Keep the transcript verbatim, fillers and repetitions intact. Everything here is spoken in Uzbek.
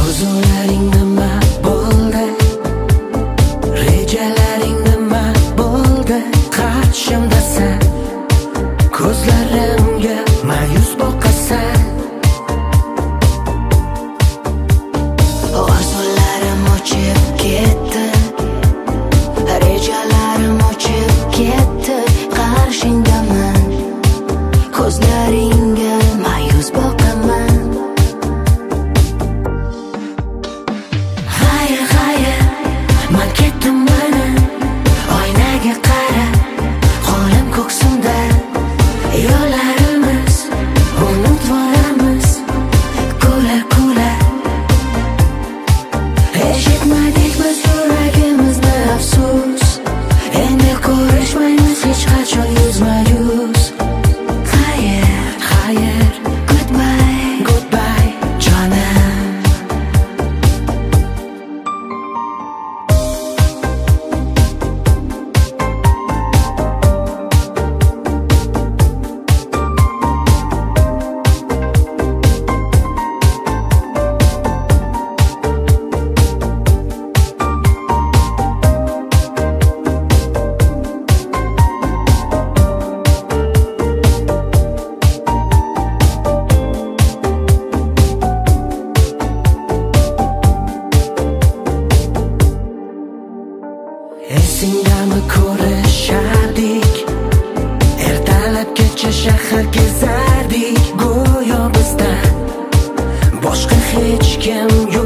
Orzularing nima bo'ldi? Rejalaring nima bo'ldi? Qarshimdasan, ko'zlarimga ma'yus boqasan. Orzularim o'chib ketdi, rejalarim o'chib ketdi. Qarshingdaman, ko'zlaringga ma'yus boqaman. Xayr, xayr, man ketdim mana, oynaga qara, qo'lim ko'ksimda. Yo'llarimiz unutvoramiz, kula kula. Eshitmadik biz yuragimizni, afsus. Endi ko'rishmaymiz hech qachon yuzma-yuz. Xayr, xayr, goodbye, goodbye, jonim. Esingdami ko'rishardik, ertalabgacha shahar kezardik. Go'yo bizdan boshqa hech kim yo'q.